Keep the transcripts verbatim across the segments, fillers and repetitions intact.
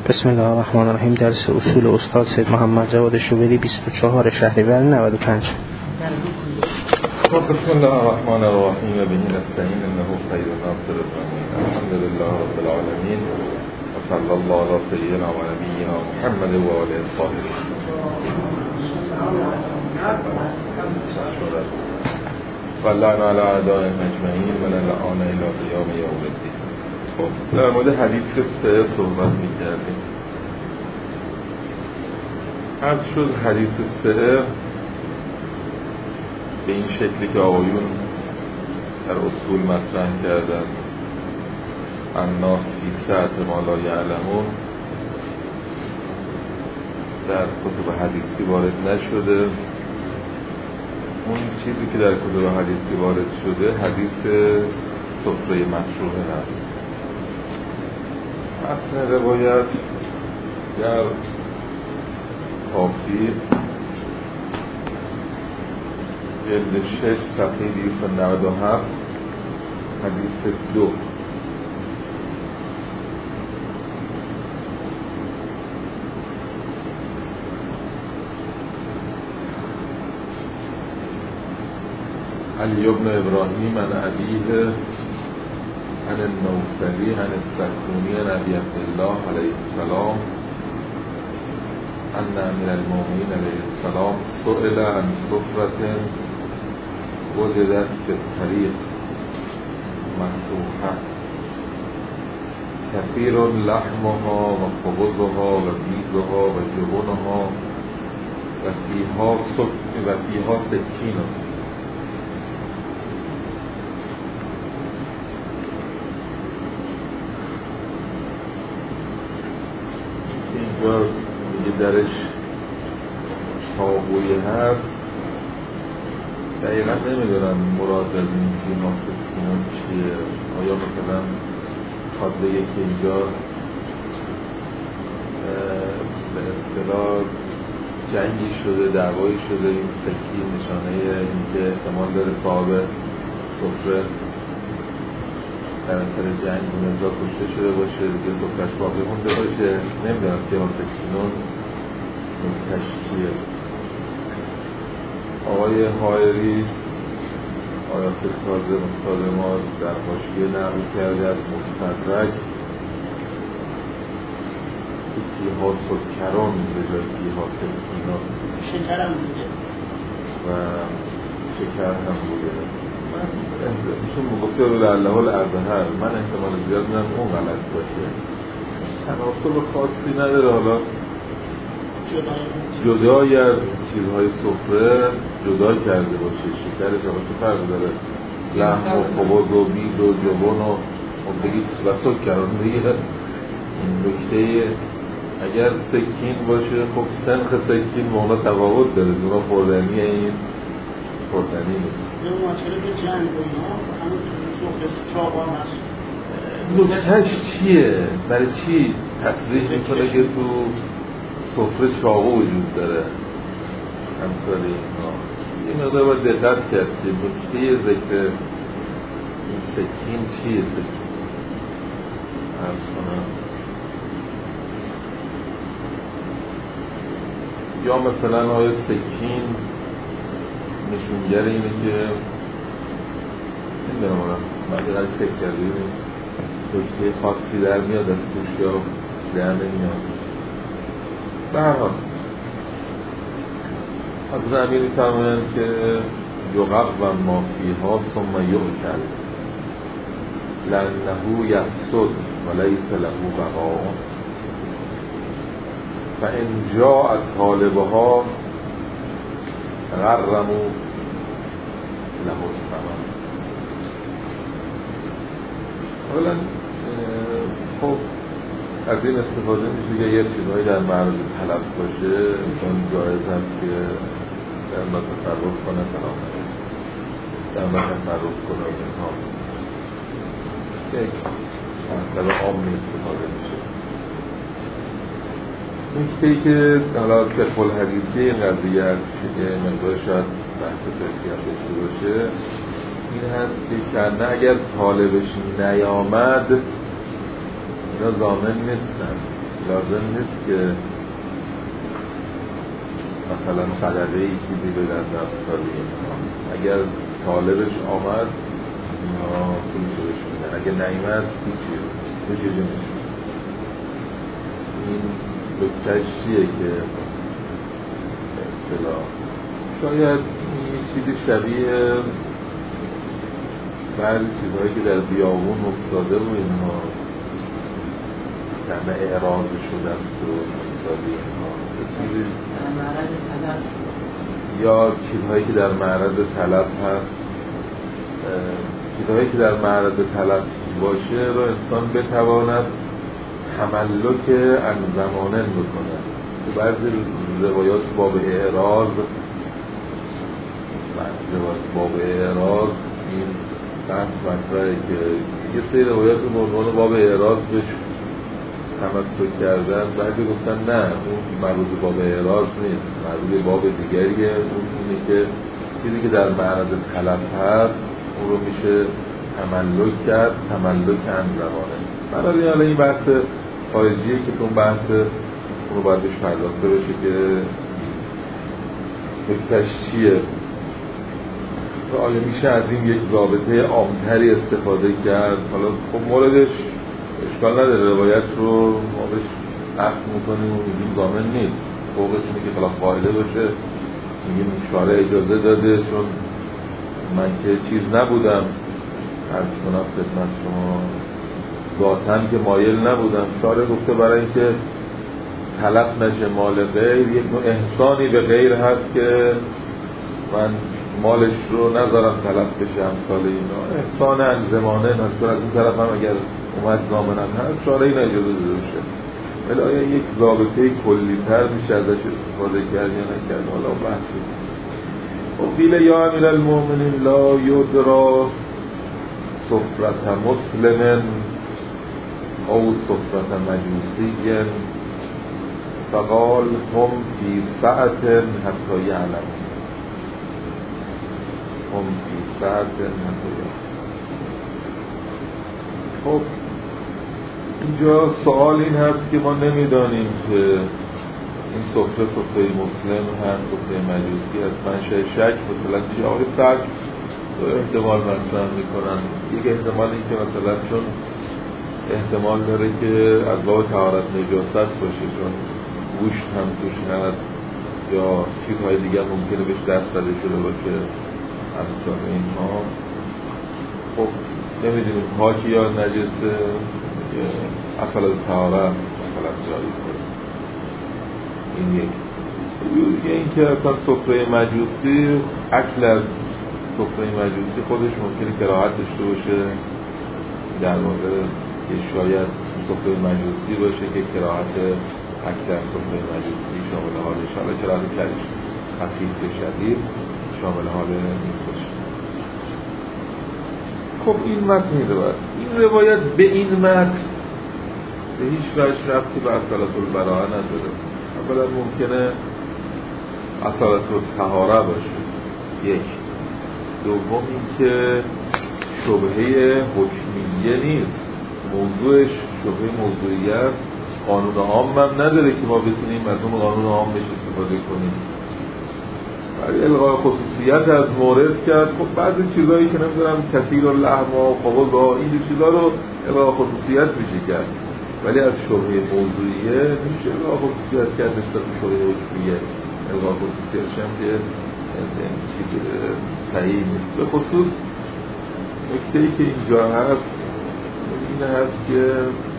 بسم الله الرحمن الرحیم. درس اصول استاد سید محمد جواد شوبری بیست و چهار شهریور نود و پنج. بسم الله الرحمن الرحیم و به نستعین انه خیر ناصر الامین. الحمد لله رب العالمین و صلی الله علی سیدنا و نبینا محمد و آله الطاهرین. و لعن علی اعدائهم اجمعین و لعن الی قیام یوم الدین. خب در مورد حدیث سه صحبت می‌کردیم. از شد حدیث سه به این شکلی که آقایون در اصول مطرح کردن، الناس فی سعة ما لا یعلمون، در کتب حدیثی وارد نشده. اون چیزی که در کتب حدیثی وارد شده حدیث سفره مشروعه هست. متن روایت در کافی جلد شش صفحه دویست و نود و هفت حدیث دو. علی ابن ابراهیم عن ابیه عن النوفلی عن السکونی عن ابی عبدالله علیه السلام ان امیر المؤمنین علیه السلام سئل عن سفرة وجدت فی الطریق مفتوحة کثیر لحمها و خبزها و بیزها و جبنها و فیها سک و فیها سکین. اینجا میگه درش چاقویی هست. دقیقا نمیدونم مراد از این فیها سکین چیه. آیا مثلا خواد بگه که اینجا به اصطلاح جنگی شده، دعوایی شده، این سکین نشانه اینکه احتمال داره صاحب سفره در اثر جنگ اونجا کشته شده باشه، دیگه سفرش باقی مونده باشه. نمیدونم که اون سکینون نکتش چیه. آقای حائری آیات تازه مستاد ما در حاشیه نقل کرده از مستدرک که فیها سکران به جای فیها سکینان شکر هم بوده و شکر هم بوده. ایشون مگفته رو لعله الازهر، من احتمال زیاد میدم اون غلط باشه. تناسب خاصی نداره. حالا جدای از چیزهای سفره جدا کرده باشه، شکرش هم چه فرق داره؟ لحم و خبز و بیز و جبن و بگید و سکران دیگه. این نکته اگر سکین باشه خب سنخ سکین با اونا تفاوت داره، اونا خوردنیه، این خوردنی نیست. نکتهش چیه؟ برای چی تصریح میکنه که تو سفره چاقو وجود داره؟ همسال اینا این مقدار باید دقت کرد که نکته ذکر این سکین چیه؟ سکین عرض کنم یا مثلا آیا سکین نشونگر اینه که نمیدونم آنم بعد قرار فکر کردیم نکته خاصی در میاد از توش یا در نمیاد. به هر حال از زمین میفرمایند که یقب و مافیها ثم یؤکل لانه یفسد و لیس له بقاء فان جاء طالبها غرموا له الثمن. اولا خب از این استفاده میشه که یه چیزهایی در معرض طلب باشه، چون جایز هست که در ما تصرف کنه، سلام در ما تصرف کنه اینها یک مطلب عامی استفاده میشه. نکته‌ای که حالا فقه الحدیثی این قضیه هست که مقدار شاید بحث فقهی هم داشته باشه، این هست که کنه اگر طالبش نیامد اینا ضامن نیستن لازم نیست که مثلا صدقه ای چیزی بدن در سالی اینها. اگر طالبش آمد اینها پولشو بهش میدن، اگر نیامد هیچی هیچی نمیشه. این نکتهش چیه که اصطلاح شاید این چیزی شبیه بعضی چیزهایی که در بیابون افتاده و اینها همه اعراض شده است و افتاده اینها چیزی یا چیزهایی که در معرض طلب هست، چیزهایی که در معرض طلب باشه رو انسان بتواند تملک ان زمانه بکنه. تو بعضی روایات باب اعراض روایات باب اعراض این بحث مطرحه که یه سری روایات به عنوان باب اعراض بهش تمسک کردن، بعضی گفتن نه اون مربوط به باب اعراض نیست، مربوط به باب دیگریه. اون اینه که چیزی که در معرض طلب هست اون رو میشه تملک کرد، تملک ان زمانه. برای حالا این بحث خارجیه که اون بحث اون رو باید بهش پرداخته بشه که نکتهش چیه. آیا میشه از این یک ضابطه عامتری استفاده کرد؟ حالا خب موردش اشکال نداره، روایت رو ما بهش عکس میکنیم و میگیم ضامن نیست، فوقش اینه که خلاف قاعده باشه، میگیم شارع اجازه داده چون من که چیز نبودم عرض کنم خدمت شما ذاتاً که مایل نبودم، شارع گفته برای اینکه تلف نشه مال غیر، یک نوع احسانی به غیر هست که من مالش رو نذارم تلف بشه امثال اینا، احسان انزمانه نشون از این طرف هم اگر اومد ضامنم هست شارعی اجازه داده بشه. ولی آیا یک ضابطه کلی تر میشه ازش استفاده کرد یا نکرد؟ حالا بحثی. و قیل یا امیر المؤمنین لا یدرا سفرت مسلم او سفرت مجوسی فقال هم فی سعت حتی یعلم هم فی سعت حتی یعلم. خب اینجا سوال این هست که ما نمیدانیم که این سفره سفره مسلم هست سفره مجوسی هست، منشأ شک مثلا چی؟ آقای سعد دو احتمال مطرح میکنن. یک احتمال این که مثلا چون احتمال داره که از باب طهارت نجاست باشه چون گوشت هم توش هست یا چیزهای دیگه ممکنه بهش دست زده شده باشه همچنان اینها. خب نمیدونیم پاکی یا نجسه اصل از طهارت اصل از جایی کنه. این یک یه این که اصلا سفره مجوسی اکل از سفره مجوسی خودش ممکنه کراهت داشته باشه، در واقع که شاید سفره مجوسی باشه که کراهت اکل از سفره مجوسی شامل حالش، حالا کراهت کلش خفیف شدید شامل حال این باشه. خب این متن روایت این روایت به این متن به هیچ وجه ربطی به اصالت البراءه نداره. اولا ممکنه اصالت الطهاره باشه یک، دوم این که شبهه حکمیه نیست، موضوعش شبهه موضوعی است، قانون عام هم نداره که ما بتونیم از اون قانون عامش استفاده کنیم. برای الغای خصوصیت از مورد کرد. خب بعضی چیزایی که نمیدونم کثیر اللحم و قبض و این چیزا رو الغای خصوصیت میشه کرد، ولی از شبهه موضوعیه نمیشه الغای خصوصیت کرد نسبت به شبهه حکمیه. الغای خصوصیتش هم که چیز صحیح نیست. به خصوص نکته‌ای که اینجا هست این هست که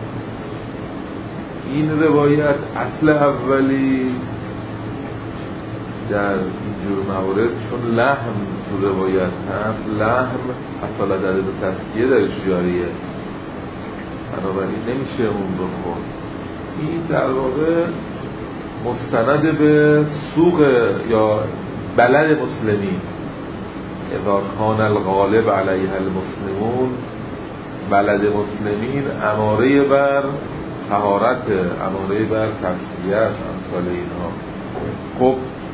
این روایت اصل اولی در اینجور موارد چون لحم تو روایت هست، لحم اصلا در تسکیه درش جاریه، بنابراین نمیشه اون رو خورد. این در واقع مستند به سوق یا بلد مسلمین، اذا کان الغالب علیه المسلمون، بلد مسلمین اماره بر طهارت، اماره بر تسکیه امثال اینها. خب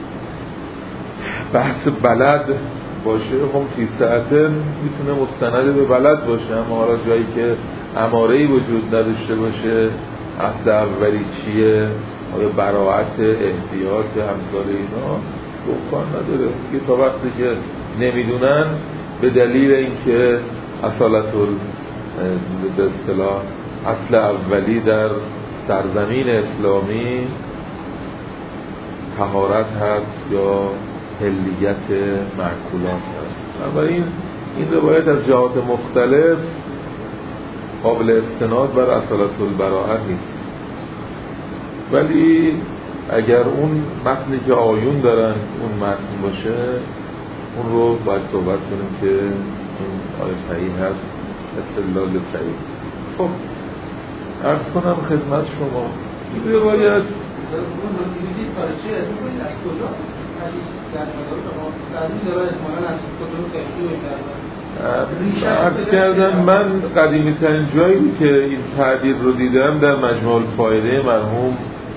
بحث بلد باشه هم فی ساعته میتونه مستند به بلد باشه، اما حالا جایی که اماره‌ای وجود نداشته باشه اصل اولی چیه، آیا براعت، احتیاط، همسال اینا امکان نداره که تا وقتی که نمیدونن به دلیل اینکه اصالت به اصطلاح اصل اولی در سرزمین اسلامی طهارت هست یا حلیت معکولات هست. بنابراین این روایت از جهات مختلف قابل استناد بر اصالت البراءه نیست، ولی اگر اون متنی که آیون دارن اون متن باشه اون رو باید صحبت کنیم که این آیه صحیح هست، استدلال صحیح. خب عرض کنم خدمت شما این روایت عرض کردم من قدیمی ترین جایی که این تعبیر رو دیدم در مجموع الفایده مرحوم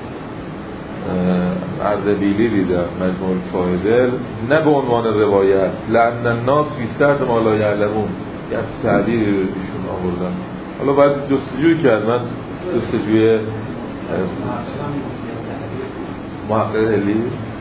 اردبیلی دیدم، مجموع الفایده، نه به عنوان روایت، لأن الناس فی سعة ما لا یعلمون، یه تعبیری رو ایشون آوردن. حالا باید جستجوی کرد، من جستجوی محقق علی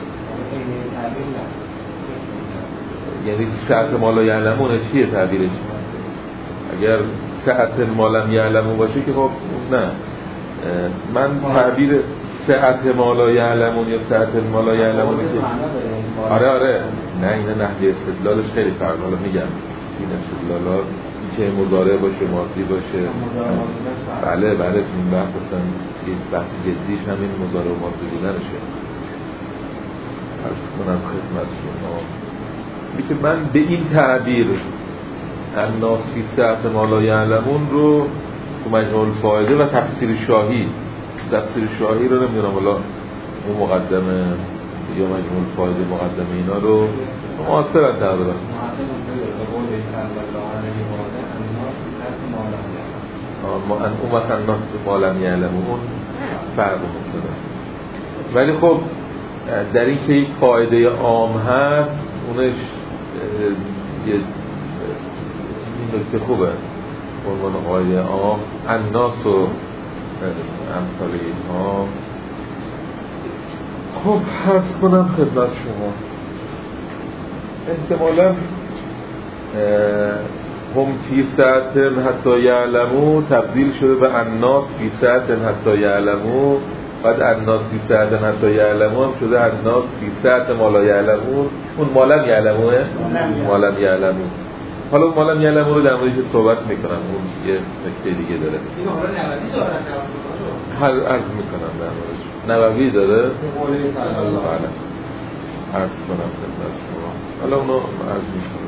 یعنی سعة ما لا یعلمون چیه تعبیرش؟ اگر سعة ما لم یعلمون باشه که خب نه، من تعبیر سعة ما لا یعلمون یا سعة ما لا یعلمون که آره آره نه اینه نحوی استدلالش خیلی فرق. حالا میگم این استدلالات که مضارع باشه ماضی باشه، بله بله تو این بحث اصلا بحث جدیش همین مضارع و ماضی بودنشه. عرض کنم خدمت شما که من به این تعبیر الناس فی سعة ما لا یعلمون رو تو مجموع الفایده و تفسیر شاهی، تفسیر شاهی رو نمیدونم والا اون مقدمه یا مجموع الفایده مقدمه اینا رو معاصرن تقریبا ما ان امت الناس ما لم یعلمون فرق مکنه. ولی خب در این که یک قاعده عام هست اونش یه این نکته خوبه عنوان قاعده عام الناس و امثال اینها. خب حرص کنم خدمت شما احتمالا هم فی سعة حتی یعلمو تبدیل شده به الناس فی سعة حتی یعلمو، بعد الناس فی سعة حتی یعلمو هم شده الناس فی سعة ما لا یعلمون. اون ما لم یعلموه ما لم یعلمون. حالا ما لم یعلمون رو در موردش صحبت میکنم، اون یه نکته دیگه داره هر عرض میکنم در موردش نبوی داره بله عرض کنم خدمت شما. حالا اونو عرض میکنم.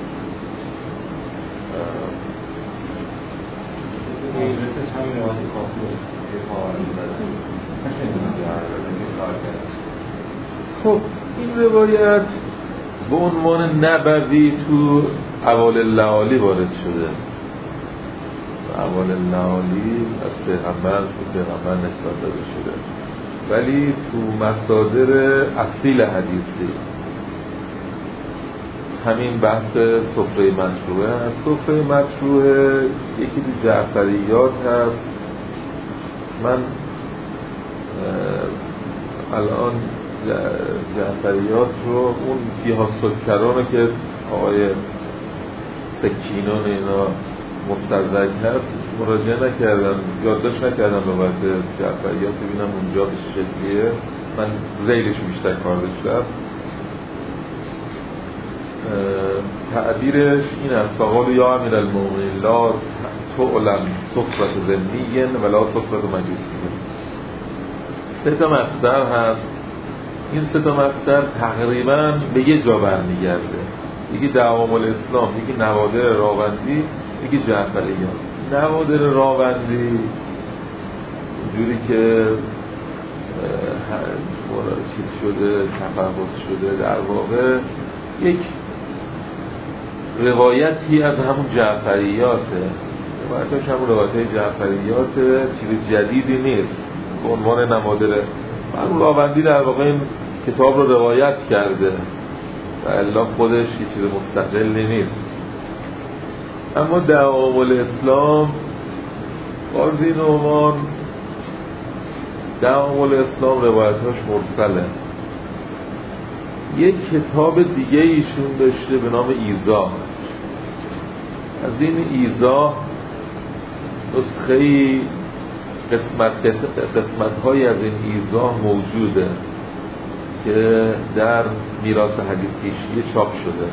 خب این روایت به عنوان نبوی تو اوائل الليالي وارد شده. اوائل الليالي از پیغمبر تو پیغمبر نسبت داده شده، ولی تو مصادر اصیل حدیثی همین بحث سفره مشروعه هست. سفره مشروعه یکی تو جعفریات هست. من الان جعفریات رو اون فیها سکرانه که آقای سکینان اینا مستدرک هست مراجعه نکردم، یادداشت نکردم بابت جعفریات ببینم اونجا به شکلیه. من ریلش بیشتر کار داشتم. تعبیرش این است: فقالوا یا امیر المؤمنین لا تعلم صفرة ذمی ولا صفرة مجوسی. سه تا مصدر هست. این سه تا مصدر تقریبا به یه جا برمیگرده. یکی دوام الاسلام، یکی نوادر راوندی، یکی جعفریات. نوادر راوندی جوری که چیز شده، تفاوت شده، در واقع یک روایتی از همون جعفریاته. روایتش همون روایت جعفریاته، چیز جدیدی نیست. به عنوان نمادر من راوندی در واقع این کتاب رو روایت کرده و الا خودش یه چیز مستقلی نیست. اما دوام الاسلام قاضی نعمان تعامل اسلام روایتاش مرسله. یک کتاب دیگه ایشون داشته به نام ایضاح. از این ایضاح نسخه‌ای قسمت قسمت‌های از این ایضاح موجوده که در میراث حدیث کشی چاپ شده.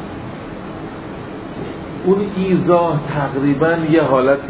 اون ایضاح تقریباً یه حالت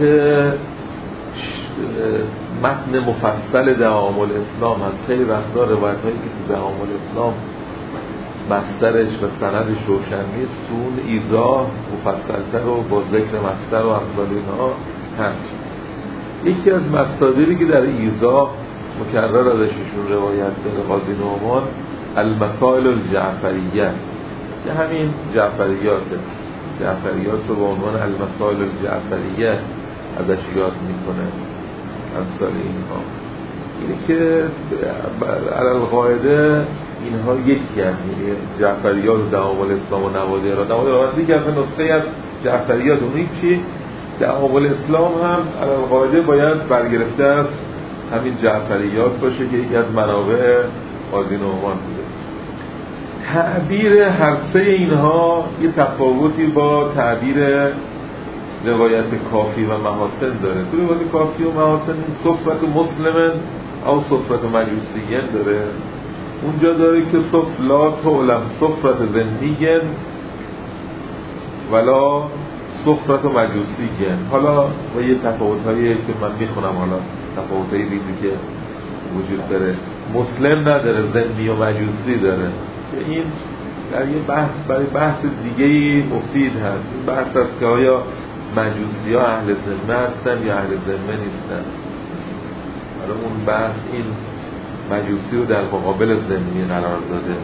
متن مفصل تعامل اسلام هست. خیلی وقتا روایت‌هایی که تو تعامل اسلام مصدرش و سندش روشن نیست، تو اون ایضاح مفصل‌تر و با ذکر مصدر و امثال اینها هست. یکی از مصادری که در ایضاح مکرر ازشون روایت داره قاضی نعمان المسائل الجعفریه که همین جعفریاته. جعفریات رو با عنوان المسائل الجعفریه ازش یاد میکنه امثال اینها. اینه که علالقاعده اینها یکی هم جعفریات و تعامل اسلام و نواده را نواده را دیگه از نسخه از جعفریات اونی چی تعامل اسلام هم علالقاعده باید برگرفته از همین جعفریات باشه که یکی از منابع قاضی نعمان بوده. تعبیر هر سه اینها یه تفاوتی با تعبیر روایت کافی و محاسن داره. تو روایت کافی و محاسن صفت مسلمن او صفت مجوسیین داره. اونجا داره که صف لا تعلم صفت زندیگن ولا صفت مجوسیین. حالا با یه تفاوت هایی که من میخونم، حالا تفاوت هایی ریزی که وجود داره. مسلم نداره، زندی و مجوسی داره که این در یه بحث برای بحث دیگه‌ای مفید هست. این بحث است که آیا مجوسی ها اهل ذمه هستن یا اهل ذمه نیستن. برای اون بحث این مجوسی رو در مقابل ذمی قرار داده.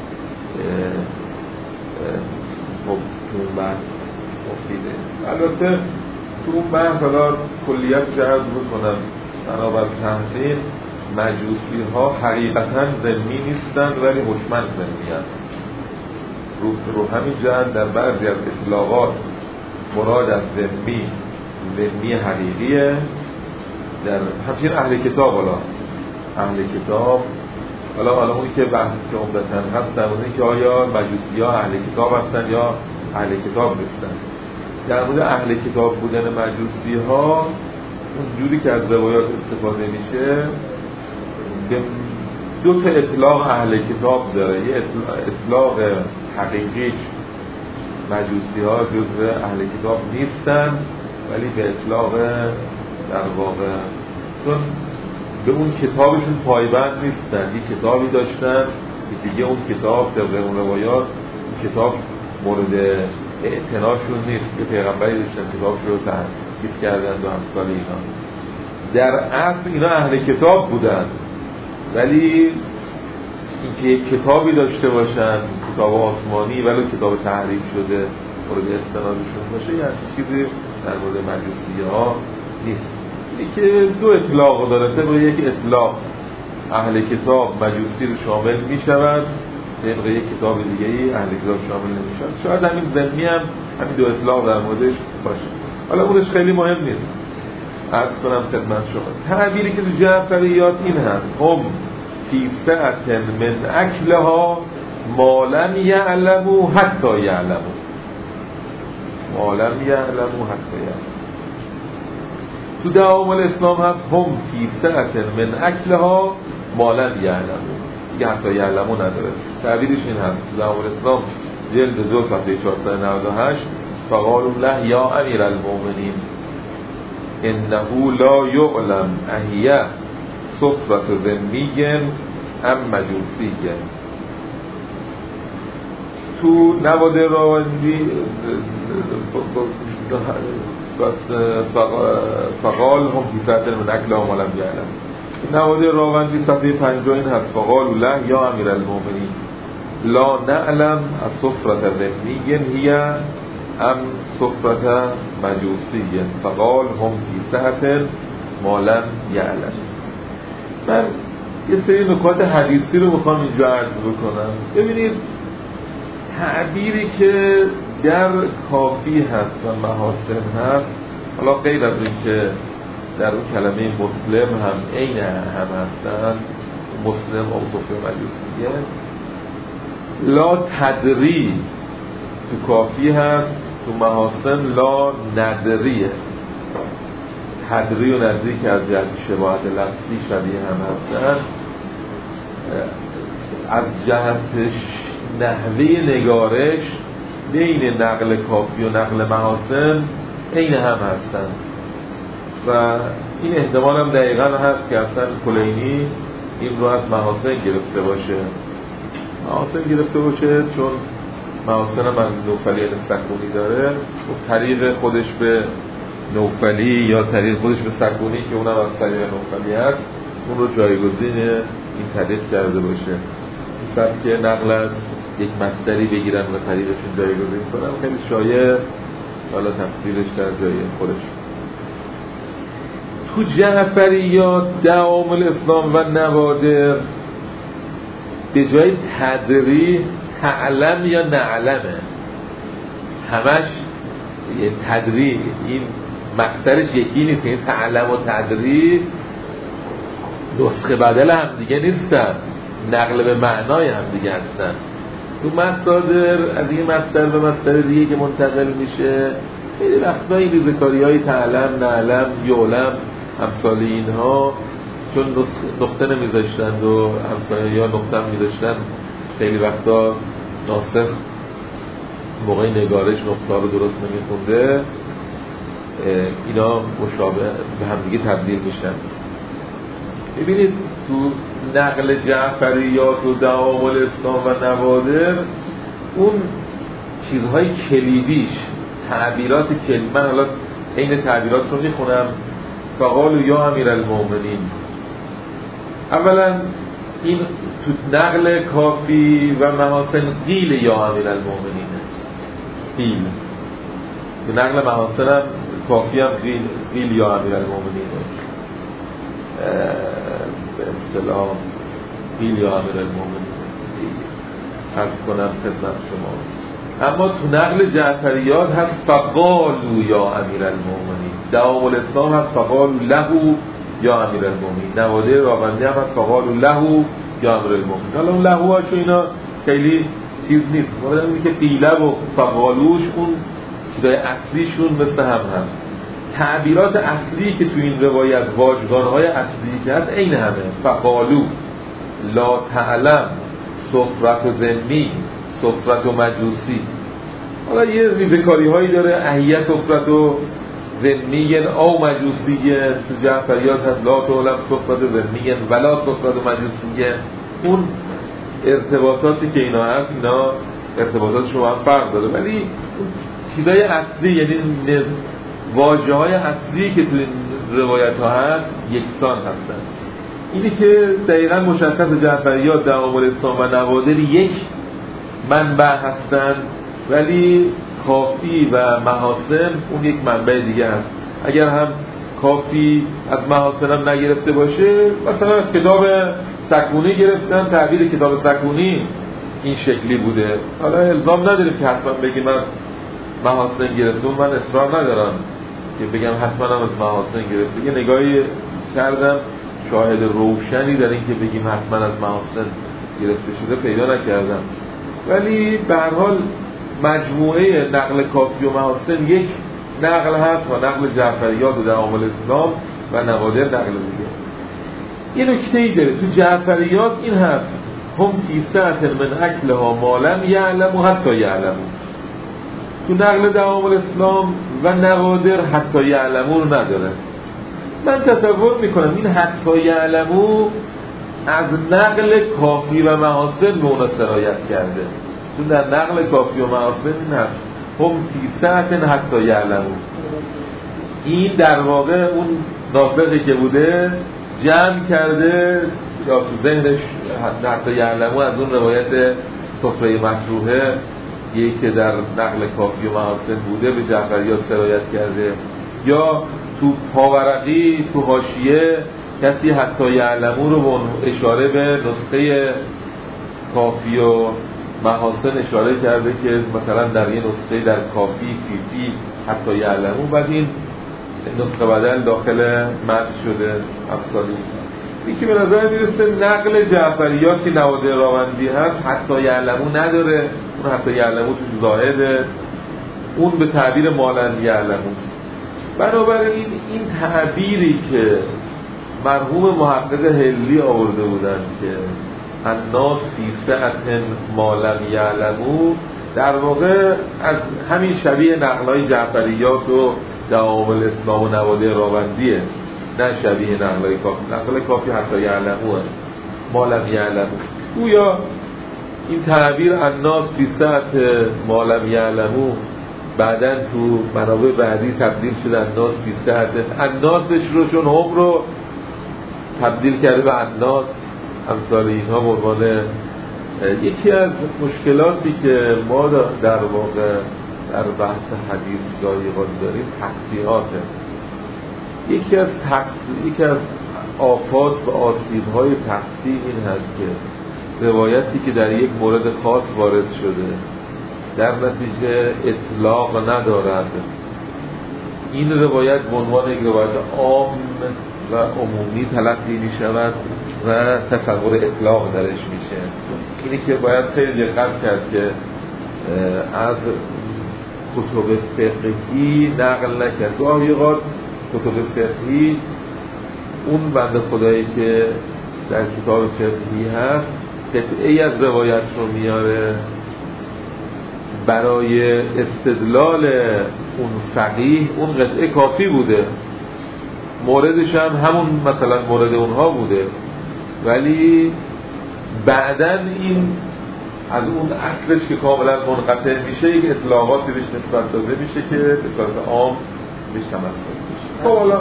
خب تو اون بحث مفیده. البته تو اون بحث حالا کلیت جرز بکنم بنابر تحقیق مجوسی ها حقیقتا ذمی نیستن ولی حکمن ذمی هستن. رو, رو همین جهت در بعضی از اطلاقات مراد از ذمی ذمی حقیقیه. در همچنین اهل کتاب حالا اهل کتاب حالا حالا اونی که بحث که عمدتاً هست در مورد که آیا مجوسی ها اهل کتاب هستن یا اهل کتاب نیستن. در مورد اهل کتاب بودن مجوسی ها اون جوری که از روایات استفاده میشه دو تا اطلاق اهل کتاب داره. یه اطلاق حقیقیش مجوسی ها جزو اهل کتاب نیستن ولی به اطلاق در واقع چون به اون کتابشون پایبند نیستن. یک کتابی داشتن که دیگه اون کتاب طبق اون روایات اون کتاب مورد اعتناشون نیست. که پیغمبری داشتن کتابشون رو تحقیق کردن و امثال اینا. در اصل اینا اهل کتاب بودن ولی اینکه یک کتابی داشته باشن کتاب آسمانی ولی کتاب تحریف شده مورد استنادشون باشه یعنی چیزی در مورد مجوسی ها نیست. که دو اطلاق داره. طبق یک اطلاق اهل کتاب مجوسی رو شامل می شود، طبق یک کتاب دیگه ای اهل کتاب شامل نمی شود. شاید همین ضمنی هم همین دو اطلاق در موردش باشه. حالا اونش خیلی مهم نیست. عرض کنم خدمت شما تعبیری که تو جعفریات این هست هم فی سعت من اکلها ما لم یعلمو حتی یعلمو ما لم یعلمو حتی یعلمو. تو تعامل اسلام هست هم فی سعت من اکلها ما لم یعلمو. دیگه حتی یعلمو نداره. تعبیرش این هست تو تعامل اسلام جلد دو صفحه چهارصد و نود و هشت فقالوا له یا امیر المؤمنین انه لا یعلم اهیه صفرت ذمیین ام مجوسیین. تو نواده راوندی فقال هم فی سعت من اکلها ما لم یعلم. نواده راوندی صفحه پنجاه این هست فقالوا له یا امیر المؤمنین لا نعلم از صفرت ذمیین هی ام صفرت مجوسیین فقال هم فی سعت ما لم یعلم. من یه سری نکات حدیثی رو میخوام اینجا عرض بکنم. ببینید تعبیری که در کافی هست و محاسن هست، حالا غیر از این که در اون کلمه مسلم هم عین هم هستن. مسلم و صفه مجوسیه. لا تدری تو کافی هست، تو محاسن لا ندریه. تدری و ندری که از جهت شباهت لفظی شبیه هم هستن، از جهت نحوه نگارش بین نقل کافی و نقل محاسن عین هم هستن و این احتمال هم دقیقا هست که اصلا کلینی این رو از محاسن گرفته باشه محاسن گرفته باشه چون محاسن هم از نوفلی سکونی داره و طریق خودش به نوفلی یا طریق خودش به سکونی که اونم از طریق نوفلی هست اون رو جایگزین این طریق کرده باشه. این سبک نقل از یک مصدری بگیرن و طریقشون جایگزین کنن خیلی شایع، حالا تفسیرش در جای خودش. تو جعفریات دوام الاسلام و نوادر به جای تدری تعلم یا نعلمه، همش یه تدری، این مصدرش یکی نیست. این تعلم و تدری نسخه بدل هم دیگه نیستن، نقل به معنای هم دیگه هستن. تو مصادر از این مصدر به مصدر دیگه که منتقل میشه خیلی وقتا این ریزکاری های تعلم، نعلم، یعلم امثال اینها چون نقطه نمیذاشتند و همسایه یا نقطه هم میذاشتن خیلی وقتا ناسخ موقع نگارش نقطه رو درست نمیخونده، اینا مشابه به هم دیگه تبدیل میشن. ببینید تو نقل جعفریات و دوام الاسلام و نوادر اون چیزهای کلیدیش تعبیرات کلیدی، من حالا این تعبیرات رو میخونم. فقالوا یا امیر المؤمنین، اولا این تو نقل کافی و محاسن قیل یا امیر المؤمنین، قیل تو نقل محاسن هم کافی هم قیل, قیل یا امیر المؤمنین به اصطلاح قیل یا امیر المؤمنین عرض کنم خدمت شما. اما تو نقل جعفریات هست فقالوا یا امیر المؤمنین، دوام الاسلام هست فقالوا له یا امیر المؤمنین، نوادر راوندی هم هست فقالوا له یا امیر المؤمنین. حالا اون له هاشو اینا خیلی چیز نیست، مورد اینه که قیله و فقالوش اون چیزای اصلیشون مثل هم هست. تعبیرات اصلی که تو این روایت واژگان‌های اصلی که هست عین همه. فقالو، لا تعلم، صفرت و ذمی، صفرت و مجوسی. حالا یه ریزکاری هایی داره، اهیت صفرت و ذمی او مجوسی. تو جعفریات هست لا تعلم صفرت و ذمی ولا صفرت و مجوسی. اون ارتباطاتی که اینا هست اینا ارتباطات شما هم فرق داره، ولی چیزای اصلی یعنی واژه های اصلی که تو این روایت ها هست یکسان هستن. اینی که دقیقا مشخص جعفریات دوام الاسلام و نوادر یک منبع هستن، ولی کافی و محاسن اون یک منبع دیگه هست. اگر هم کافی از محاسن هم نگرفته باشه، مثلا از کتاب سکونی گرفتن، تعبیر کتاب سکونی این شکلی بوده، حالا الزام نداریم که حتما بگیم از محاسن گرفتم. من اصرار ندارم که بگم حتما هم از محاسن گرفته. یه نگاهی کردم شاهد روشنی در این که بگیم حتما از محاسن گرفته شده پیدا نکردم، ولی به هر حال مجموعه نقل کافی و محاسن یک نقل هست و نقل جعفریات و دوام الاسلام و نوادر نقل دیگه. یه نکته‌ای داره تو جعفریات این هست هم فی سعة من اکلها ما لم یعلموا حتی یعلموا. تو نقل دوام الاسلام و نوادر حتی یعلموا رو نداره. من تصور میکنم این حتی یعلموا از نقل کافی و محاسن به اونا سرایت کرده. تو در نقل کافی و محاسن این هست هم فی سعة حتی یعلموا. این در واقع اون ناطقی که بوده جمع کرده یا تو ذهنش حتی یعلموا از اون روایت سفره مطروحه یکی که در نقل کافی و محاسن بوده به جعفریات سرایت کرده، یا تو پاورقی تو حاشیه کسی حتی یعلموا رو اشاره به نسخه کافی و محاسن اشاره کرده که مثلا در یه نسخه در کافی فی فی حتی یعلموا، بعد این نسخه بدل داخل متن شده افسالی. این که به نظر میرسه نقل جعفریات که نواده راوندی هست حتی یعلمو نداره، اون حتی یعلمو توش زاهده، اون به تعبیر مالن یعلمو. بنابراین این تعبیری که مرحوم محقق هلی آورده بودن که الناس فی سعة ما لم یعلمو، در واقع از همین شبیه نقلای جعفریات و دوام الاسلام و نواده راوندیه، نه شبیه نقلای کافی. نقل کافی حتی یعلموه، ما لم یعلمو. گویا این تعبیر الناس فی سعة ما لم یعلمو بعدن تو منابع بعدی تبدیل شد الناس فی سعة، الناسش رو چون هم رو تبدیل کرده به الناس. امثال اینها به عنوان یکی از مشکلاتی که ما در واقع در بحث حدیث گاهی داریم تقطیعاته. یکی از تقطیع یکی از آفات و آسیب‌های تقطیع این هست که روایتی که در یک مورد خاص وارد شده در نتیجه اطلاق ندارد، این روایت به عنوان یک روایت عام و عمومی تلقی می شود و تصور اطلاق درش میشه. اینی که باید خیلی دقت کرد که از کتب فقهی نقل نکرد. گاهی اوقات کتب فقهی اون بنده خدایی که در کتاب فقهی هست قطعی از روایت رو میاره برای استدلال اون فقیه، اون قطعه کافی بوده، موردش هم همون مثلا مورد اونها بوده، ولی بعدن این از اون اصلش که کاملا منقطع میشه یک اطلاقاتی بهش نسبت داده میشه که به صورت عام بهش تمثل میشه. خب حالا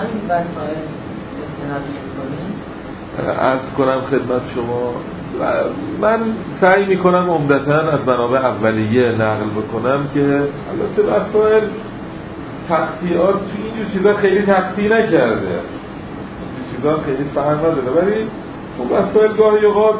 عرض کنم خدمت شما، من سعی میکنم عمدتاً از منابع اولیه نقل بکنم که البته مسائل تقطیعات تو اینجور چیزا خیلی تقطیع نکرده، اینجور چیزا خیلی فهم نداره، ولی اون مسائل گاهی اوقات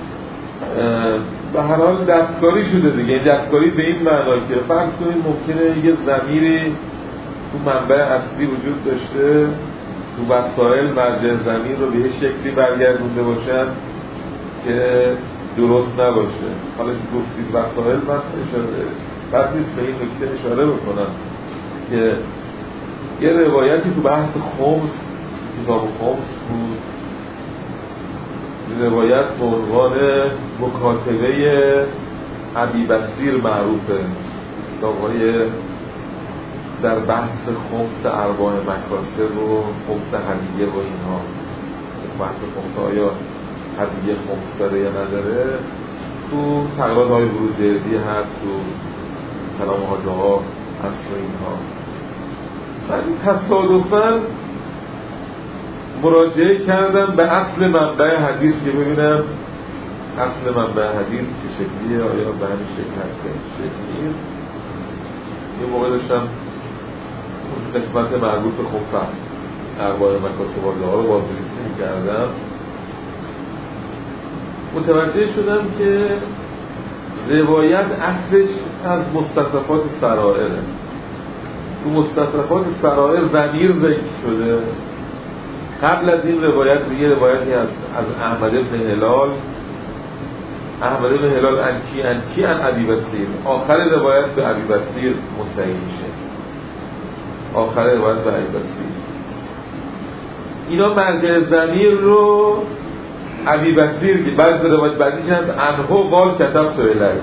به هر حال دستکاری شده دیگه. این دستکاری به این معنی که فرض کنید ممکنه یه ضمیری تو منبع اصلی وجود داشته، تو وسایل مرجع ضمیر رو به یه شکلی برگردونده باشن که درست نباشه. حالا که گفتید وسایل، من اشاره بعد نیست به این نکته اشاره بکنم که یه روایتی تو بحث خمس، کتاب خمس بود، روایت به عنوان مکاتبه ابی بصیر معروفه، کتاب‌های در بحث خمس ارباع مکاسب و خمس هدیه و اینها. بحث خمس آیا هدیه خمس داره یا نداره تو تقریرهای بروجردی هست، تو کلام حاجاها هست و اینها. من تصادفاً مراجعه کردم به اصل منبع حدیث که ببینم اصل منبع حدیث چه شکلیه، آیا به همین شکل هست که شکلیه. یه موقع داشتم قسمت مربوط به خمس ارباع مکاسب ها رو بازنویسی می‌کردم، متوجه شدم که روایت اصلش از مستطرفات سرائره. تو مستطرفات سرائر ضمیر ذکر شده. قبل از این روایت یه روایتی از از احمد بن هلال، احمد بن هلال انکی انکی ان ابی بصیر، آخر روایت به ابی بصیر منتهی میشه، آخر روایت به ابی بصیر. اینا مرجع ضمیر رو ابی بصیر که بعد روایت بعدیش هست انهو قال کتبت الیه،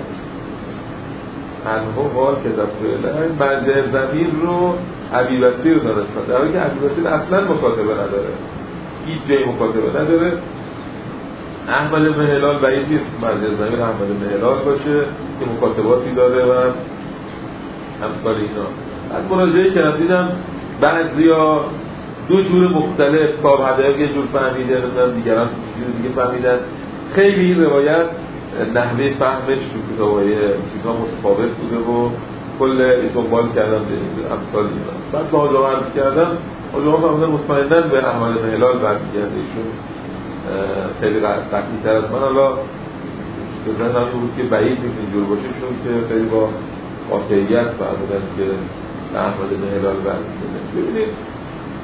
انهو قال کتبت الیه، مرجع ضمیر رو ابی بصیر دانستن، در حالی که ابی بصیر اصلا مکاتبه نداره، هیچ جای مکاتبه نداره. احمد بن هلال بعید نیست مرجع ضمیر احمد بن هلال باشه که مکاتباتی داره و امثال اینا. بعد مراجعه کردم دیدم بعضیا دو جور مختلف کتاب هدایق یه جور فهمیدن، دیگران چیز دیگه فهمیدن. خیلی این روایت نحوه فهمش تو کتاب‌های چیزا متفاوت بوده و کل دنبال کردم به امثال اینا. بعد با حاجا عرض کردم، حاجا فهمیدن مطمئناً به احمد بن هلال برمیگرده، ایشون خیلی قطعی تر از من. حالا بزن هم بود که بعید نیست اینجور باشه، چون که خیلی با قاطعیت فهمیدن که احمد بن هلال برمیگرده. ببینید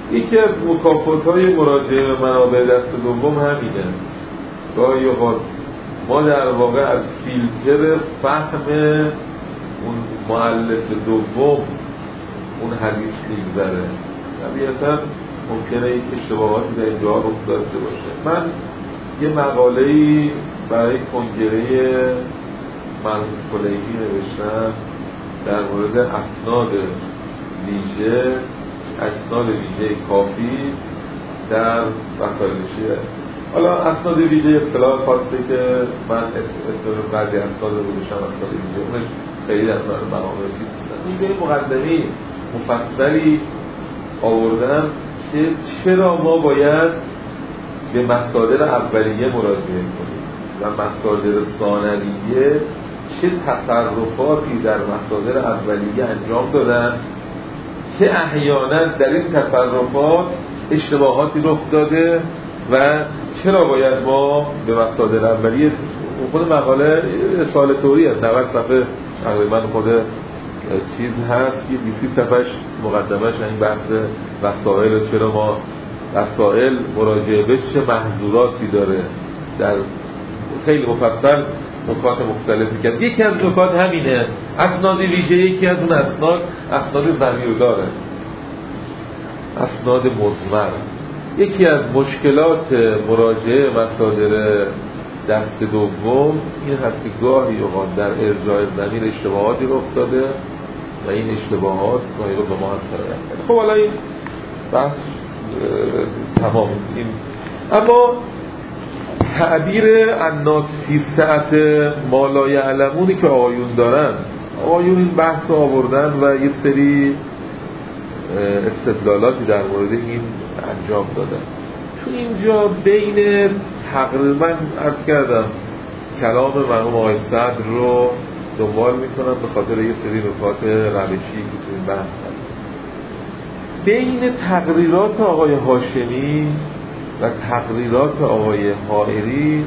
یکی از مکافات‌های مراجعه به منابع دست دوم همینه. گاهی اوقات ما در واقع از فیلتر فهم اون مؤلف دوم اون حدیث میگذره. طبیعتاً ممکنه یک اشتباهاتی در اینجا رخ داشته باشه. من یه مقاله‌ای برای کنگره مرحوم کلیهی نوشتم در مورد اسناد ویژه اسناد ویژه کافی در وسایل شیعه. حالا اسناد ویژه اصطلاح خاصه که من اسم بعضی اسناد رو گذاشتم اسناد ویژه، اونش خیلی در مقام رسید بودن. این مقدمه مفصلی آوردم که چرا ما باید به مصادر اولیه مراجعه کنیم و مصادر ثانویه چه تصرفاتی در مصادر اولیه انجام دادن که احیانا در این تصرفات اشتباهاتی رخ داده و چرا باید ما به مصادر اولیه. خود مقاله رساله طوری است، نود صفحه تقریبا خود چیز هست که بیست صفحش مقدمش این بحث وسائل، چرا ما وسائل مراجعه بهش چه محظوراتی داره، در خیلی مفصل نکات مختلفی کرد. یکی از نکات همینه، اسناد ویژه یکی از اون اسناد اسناد ضمیر داره، اسناد مضمر. یکی از مشکلات مراجعه مصادر دست دوم این هست که گاهی اوقات در ارجاع ضمیر اشتباهاتی رخ داده و این اشتباهات گاهی رو به ما هم سرایت کرده. خب حالا این بحث تمام این. اما تعبیر الناس فی سعت ما لا یعلمونی که آقایون دارن، آقایون این بحث رو آوردن و یه سری استدلالاتی در مورد این انجام دادن. تو اینجا بین تقریبا عرض کردم کلام مرحوم آقای صدر رو دنبال میکنم به خاطر یه سری نکات روشی که تو این بحث هست. بین تقریرات آقای هاشمی و تقریرات آقای حائری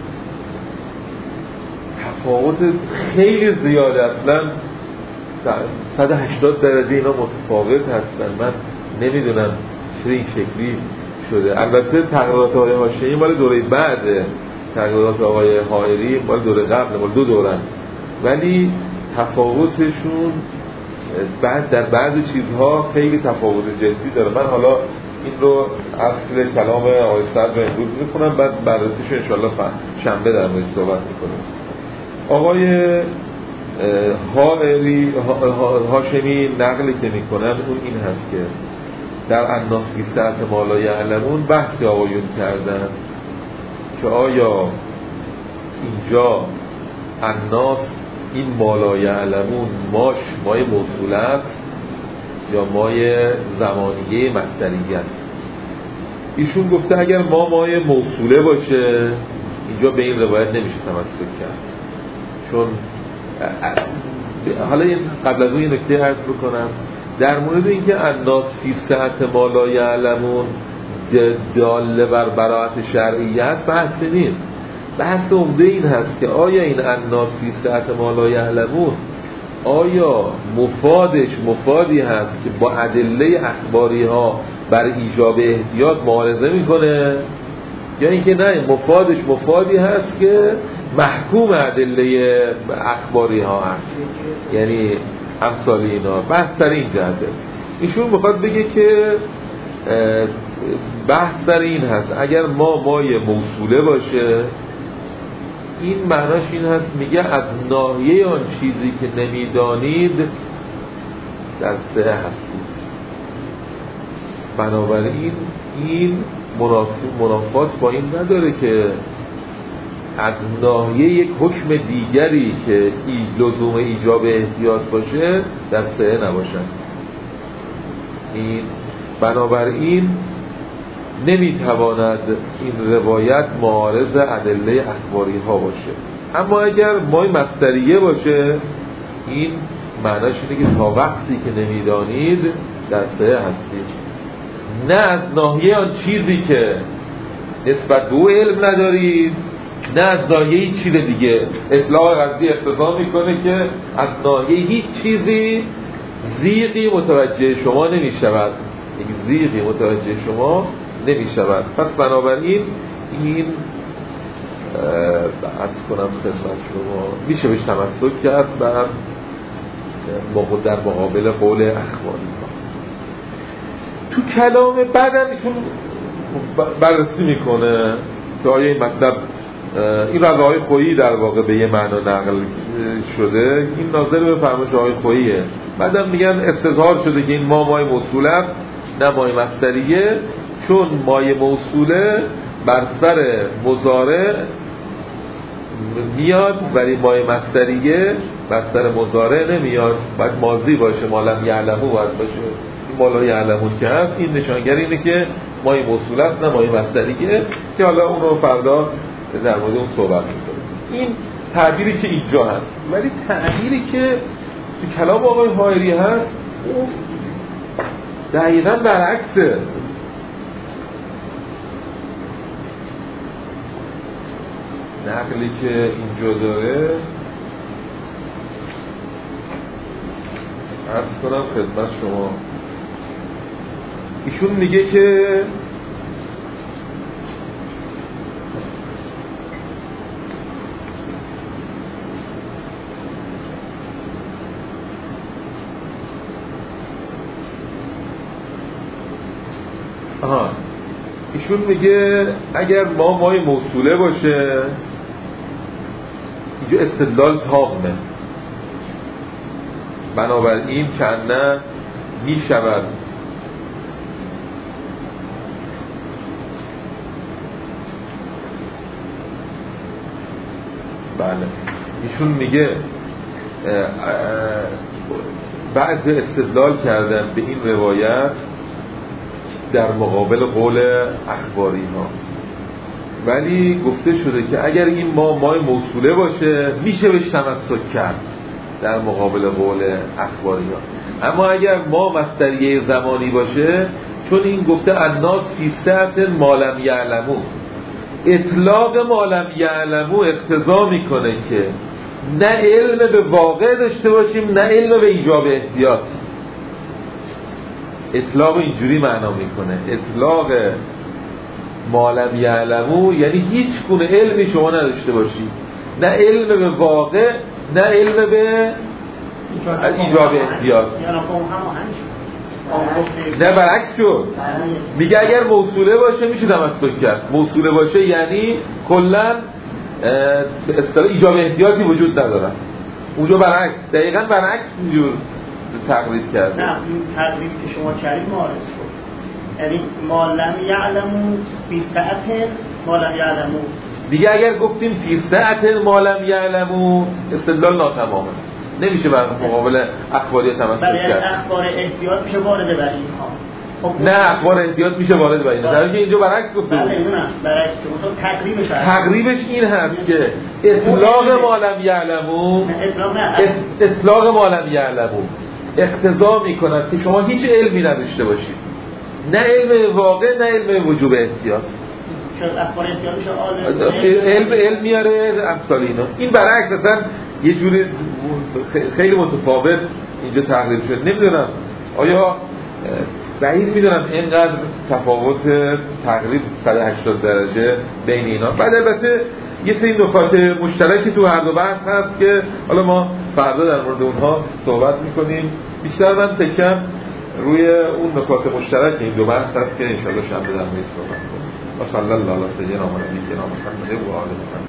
تفاوت خیلی زیاده، اصلا صد و هشتاد درجه اینا متفاوت هستن. من نمیدونم چرا این شکلی شده. البته تقریرات آقای هاشمی مال دوره بعده، تقریرات آقای حائری مال دوره قبل، مال دو دورن، ولی تفاوتشون بعد در بعضی چیزها خیلی تفاوت جدی داره. من حالا این رو اصل کلام آقای صدر رو امروز میکنم، بعد بررسیش انشاءالله شنبه در مورد صحبت میکنم. آقای حائری هاشمی نقلی که میکنن اون این هست که در الناس فی سعت ما لا یعلمون بحث آقایون کردن که آیا اینجا الناس این ما لا یعلمون ماش مای موصوله است یا مای زمانیه مصدریه است. ایشون گفته اگر ما مای موصوله باشه اینجا به این روایت نمیشه تمسک کرد، چون حالا قبل از اون این نکته عرض بکنم در مورد اینکه الناس فی سعت ما لا یعلمون داله بر براءت شرعیه است بحث نیست. بحث عمده این هست که آیا این الناس فی سعت ما لا یعلمون آیا مفادش مفادی هست که با ادله اخباری ها بر ایجاب احتیاط معارضه میکنه، یا اینکه نه مفادش مفادی هست که محکوم ادله اخباری ها هست، یعنی امثال اینا. بحث سر این جهته. ایشون میخواد بگه که بحث سر این هست اگر ما مای موصوله باشه این معناش این هست میگه از ناحیه آن چیزی که نمیدانید در سه هستید. بنابراین این منافات با این نداره که از ناحیه یک حکم دیگری که لزوم ایجاب احتیاط باشه در سه نباشن. این بنابراین نمیتواند این روایت معارض ادله اخباری ها باشه. اما اگر مای مصدریه باشه این معناش اینه که تا وقتی که نمیدانید در سه هستید، نه از ناحیه آن چیزی که نسبت به او علم ندارید، نه از ناحیه چیز دیگه. اطلاق قصدی اقتضا میکنه که از ناحیه هیچ چیزی زیغی متوجه شما نمیشود، یک زیغی متوجه شما نمی شود. پس بنابراین این عرض کنم خدمت شما میشه بهش تمسک کرد بر در مقابل قول اخباری ها. تو کلام بعدم ایشون بررسی میکنه که آیا این مطلب این رضاهای خویی در واقع به یه معنا نقل شده، این ناظر به فرمایش آقای خوییه. بعدم میگن استظهار شده که این ما مای موصول است نه مای مصدریه، چون مای موصوله بر سر مضارع میاد ولی مای مصدریه بر سر مضارع نمیاد، باید ماضی باشه، مالم یعلمو باید باشه. این مالا یعلمون که هست این نشانگر اینه که مای موصول است نه مای مصدریه، که حالا اون رو فردا در مورد اون صحبت میکنه. این تعبیری که اینجا هست، ولی تعبیری که تو کلام آقای حائری هست اون دقیقاً برعکسه. نقلی که اینجا داره عرض کنم خدمت شما، ایشون میگه که آها ایشون میگه اگر ما مای موصوله باشه اینجا استدلال تامه، بنابراین کنه میشود بله. ایشون میگه بعض استدلال کردن به این روایت در مقابل قول اخباری ها، ولی گفته شده که اگر این ما مای موصوله باشه میشه بهش تمسک کرد در مقابل قول اخباری ها. اما اگر ما مصدریه زمانی باشه، چون این گفته الناس فی سعت ما لم یعلمو، اطلاق ما لم یعلمو اقتضا میکنه که نه علم به واقع داشته باشیم نه علم به ایجاب احتیاط. اطلاق اینجوری معنا میکنه، اطلاق ما لم یعلمو یعنی هیچ گونه علمی شما نداشته باشید، نه علم به واقع نه علم به ایجاب احتیاط. نه برعکس شد، میگه اگر موصوله باشه میشه تمسک کرد. موصوله باشه یعنی کلا اصطلاح ایجاب احتیاطی وجود نداره. اونجا برعکس، دقیقاً برعکس اینجور تقریر کرد. نه این تقریر که شما کردید معارض شد، یعنی ما لم یعلمو فی سعت ما لم یعلمو. دیگه اگر گفتیم فی سعت ما لم یعلمو استدلال ناتمامه، نمیشه بر مقابل اخباری تمسک کرد. اخبار احتیاط میشه وارد بر اینها. خب نه اخبار احتیاط میشه وارد بر اینها، در حالی که اینجا برعکس گفته بود. بله نه برعکس گفته. تقریبش تقریبش این هست که اطلاق ما لم یعلمو اطلاق ما لم یعلمو اقتضا میکند که شما هیچ علمی نداشته باشید، نه علم واقع نه علم وجوب احتیاط. شاید اخبار احتیاط میشه علم علم میاره امثال اینا. این برعکس اصلا یه جوری خیلی متفاوت اینجا تقریر شد. نمیدونم آیا بعید میدونم اینقدر تفاوت تقریب صد و هشتاد درجه بین اینا. بعد البته یه سری نکات مشترکی تو هر دو بحث هست که حالا ما فردا در مورد اونها صحبت میکنیم. بیشتر من تکم روی اون نکات مشترک این دو بحث هست که انشاءالله شنبه در مورد صحبت کنیم. و صلی الله علی سیدنا محمد و آله محمد.